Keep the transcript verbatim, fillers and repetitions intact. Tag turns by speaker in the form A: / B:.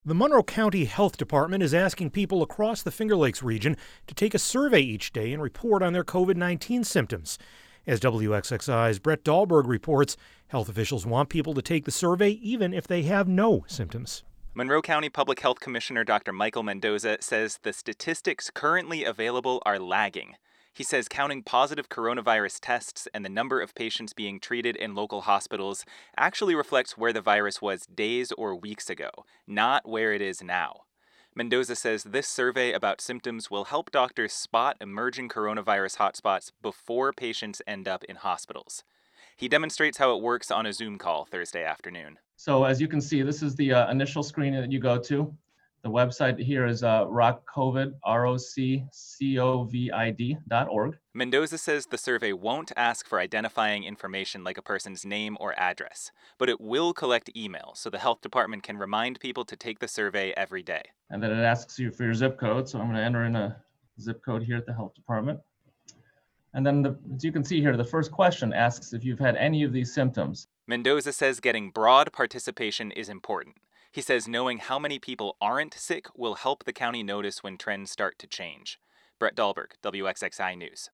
A: The Monroe County Health Department is asking people across the Finger Lakes region to take a survey each day and report on their covid nineteen symptoms. As W X X I's Brett Dahlberg reports, health officials want people to take the survey even if they have no symptoms.
B: Monroe County Public Health Commissioner Doctor Michael Mendoza says the statistics currently available are lagging. He says counting positive coronavirus tests and the number of patients being treated in local hospitals actually reflects where the virus was days or weeks ago, not where it is now. Mendoza says this survey about symptoms will help doctors spot emerging coronavirus hotspots before patients end up in hospitals. He demonstrates how it works on a Zoom call Thursday afternoon.
C: So as you can see, this is the uh, initial screen that you go to. The website here is uh, rockcovid, R O C C O V I D dot org.
B: Mendoza says the survey won't ask for identifying information like a person's name or address, but it will collect emails so the health department can remind people to take the survey every day.
C: And then it asks you for your zip code. So I'm going to enter in a zip code here at the health department. And then, the, as you can see here, the first question asks if you've had any of these symptoms.
B: Mendoza says getting broad participation is important. He says knowing how many people aren't sick will help the county notice when trends start to change. Brett Dahlberg, W X X I News.